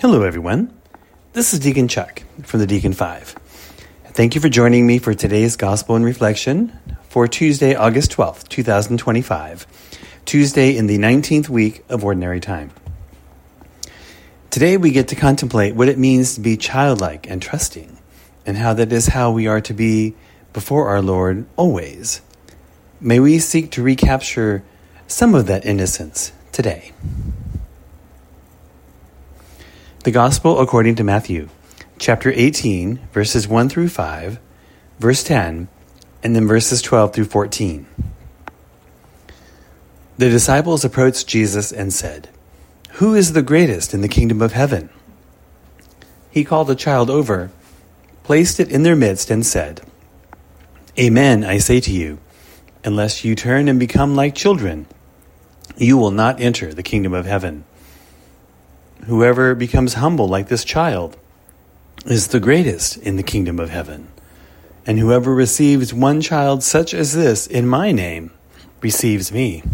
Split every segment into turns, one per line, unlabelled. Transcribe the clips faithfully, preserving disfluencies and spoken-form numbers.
Hello, everyone. This is Deacon Chuck from the Deacon Five. Thank you for joining me for today's Gospel and Reflection for Tuesday, August twelfth, twenty twenty-five, Tuesday in the nineteenth week of Ordinary Time. Today we get to contemplate what it means to be childlike and trusting, and how that is how we are to be before our Lord always. May we seek to recapture some of that innocence today. The Gospel according to Matthew, chapter eighteen, verses one through five, verse ten, and then verses twelve through fourteen. The disciples approached Jesus and said, "Who is the greatest in the kingdom of heaven?" He called a child over, placed it in their midst, and said, "Amen, I say to you, unless you turn and become like children, you will not enter the kingdom of heaven. Whoever becomes humble like this child is the greatest in the kingdom of heaven. And whoever receives one child such as this in my name receives me.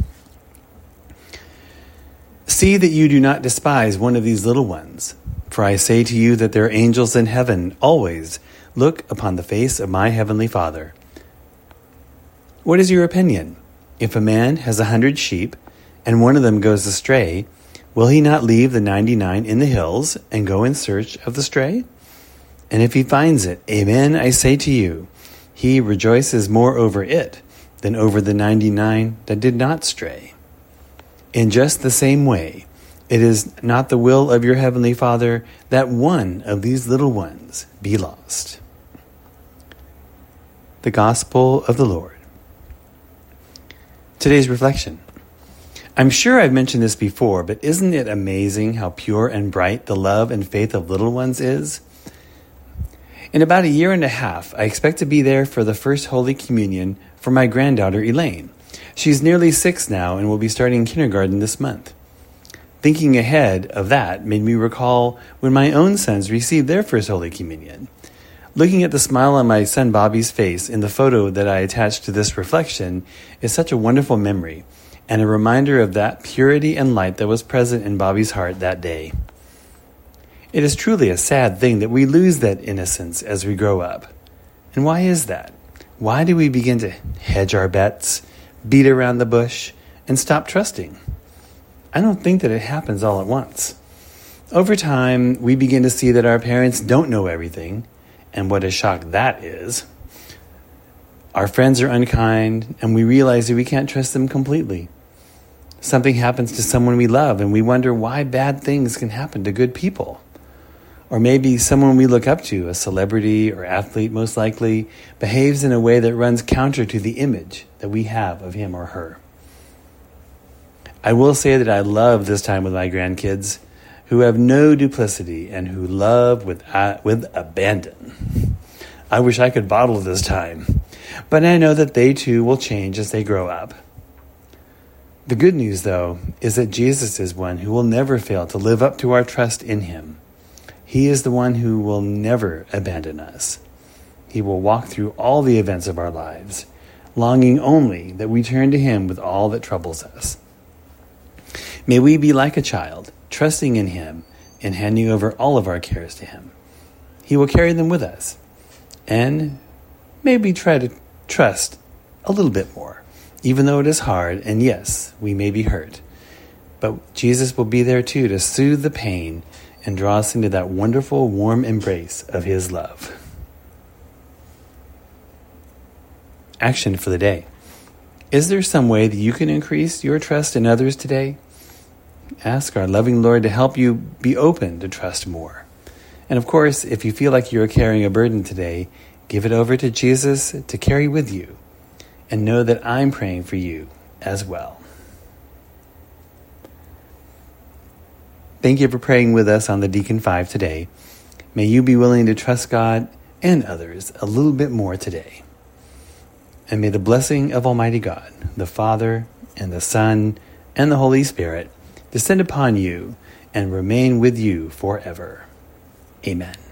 See that you do not despise one of these little ones, for I say to you that their angels in heaven always look upon the face of my heavenly Father. What is your opinion? If a man has a hundred sheep, and one of them goes astray, will he not leave the ninety-nine in the hills and go in search of the stray? And if he finds it, amen, I say to you, he rejoices more over it than over the ninety-nine that did not stray. In just the same way, it is not the will of your heavenly Father that one of these little ones be lost." The Gospel of the Lord. Today's reflection. I'm sure I've mentioned this before, but isn't it amazing how pure and bright the love and faith of little ones is? In about a year and a half, I expect to be there for the first Holy Communion for my granddaughter Elaine. She's nearly six now and will be starting kindergarten this month. Thinking ahead of that made me recall when my own sons received their first Holy Communion. Looking at the smile on my son Bobby's face in the photo that I attached to this reflection is such a wonderful memory, and a reminder of that purity and light that was present in Bobby's heart that day. It is truly a sad thing that we lose that innocence as we grow up. And why is that? Why do we begin to hedge our bets, beat around the bush, and stop trusting? I don't think that it happens all at once. Over time, we begin to see that our parents don't know everything, and what a shock that is. Our friends are unkind, and we realize that we can't trust them completely. Something happens to someone we love, and we wonder why bad things can happen to good people. Or maybe someone we look up to, a celebrity or athlete most likely, behaves in a way that runs counter to the image that we have of him or her. I will say that I love this time with my grandkids, who have no duplicity and who love with, uh, with abandon. I wish I could bottle this time, but I know that they too will change as they grow up. The good news, though, is that Jesus is one who will never fail to live up to our trust in him. He is the one who will never abandon us. He will walk through all the events of our lives, longing only that we turn to him with all that troubles us. May we be like a child, trusting in him and handing over all of our cares to him. He will carry them with us, and maybe try to trust a little bit more, even though it is hard, and yes, we may be hurt. But Jesus will be there too to soothe the pain and draw us into that wonderful, warm embrace of his love. Action for the day. Is there some way that you can increase your trust in others today? Ask our loving Lord to help you be open to trust more. And of course, if you feel like you're carrying a burden today, give it over to Jesus to carry with you. And know that I'm praying for you as well. Thank you for praying with us on the Deacon Five today. May you be willing to trust God and others a little bit more today. And may the blessing of Almighty God, the Father and the Son and the Holy Spirit descend upon you and remain with you forever. Amen.